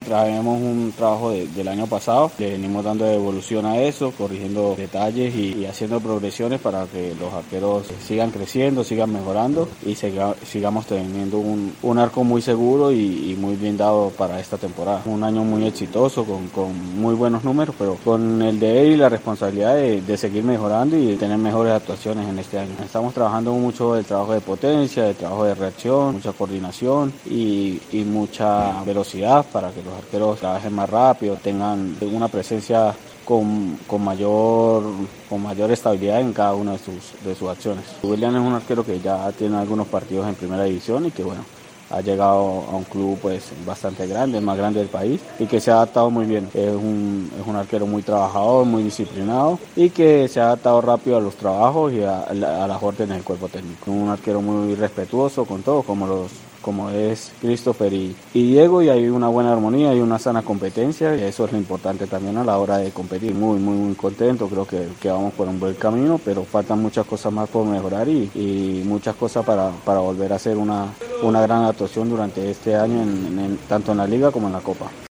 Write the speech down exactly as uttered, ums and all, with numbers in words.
traemos un trabajo de, del año pasado, le venimos dando evolución a eso, corrigiendo detalles y, y haciendo progresiones para que los arqueros sigan creciendo, sigan mejorando y siga, sigamos teniendo un, un arco muy seguro y, y muy blindado para esta temporada. Un año muy exitoso, con, con muy buenos números, pero con el deber y la responsabilidad de, de seguir mejorando y de tener mejores actuaciones en este año. Estamos trabajando mucho el trabajo de potencia, el trabajo de reacción, mucha coordinación y, y mucha velocidad para que los arqueros trabajen más rápido, tengan una presencia Con, con, mayor, con mayor estabilidad en cada una de sus, de sus acciones. William es un arquero que ya tiene algunos partidos en primera división y que bueno, ha llegado a un club pues bastante grande, el más grande del país, y que se ha adaptado muy bien. Es un, es un arquero muy trabajador, muy disciplinado y que se ha adaptado rápido a los trabajos y a, a las órdenes del cuerpo técnico. Un arquero muy respetuoso con todo, como los como es Christopher y, y Diego, y hay una buena armonía y una sana competencia, y eso es lo importante también a la hora de competir. Muy, muy, muy contento, creo que, que vamos por un buen camino, pero faltan muchas cosas más por mejorar y, y muchas cosas para, para volver a hacer una, una gran actuación durante este año, en, en, tanto en la Liga como en la Copa.